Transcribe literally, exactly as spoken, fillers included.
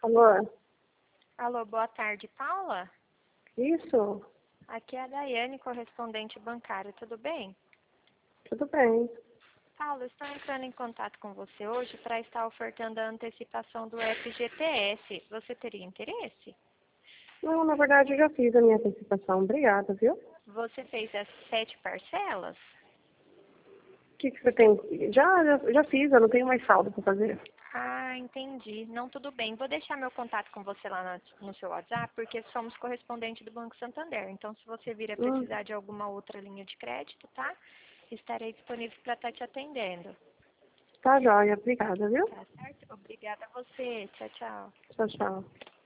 Alô? Alô, boa tarde, Paula? Isso? Aqui é a Daiane, correspondente bancária, tudo bem? Tudo bem. Paula, estou entrando em contato com você hoje para estar ofertando a antecipação do F G T S. Você teria interesse? Não, na verdade eu já fiz a minha antecipação. Obrigada, viu? O Você fez as sete parcelas? que, que você tem? Já, já, já fiz, eu não tenho mais saldo para fazer. Ah, entendi. Não, tudo bem. Vou deixar meu contato com você lá na- no seu WhatsApp, porque somos correspondente do Banco Santander. Então, se você vir a Hum, precisar de alguma outra linha de crédito, tá? Estarei disponível para estar te atendendo. tá joia. Obrigada, viu? Tá certo? Obrigada a você. Tchau, tchau. Tchau, tchau.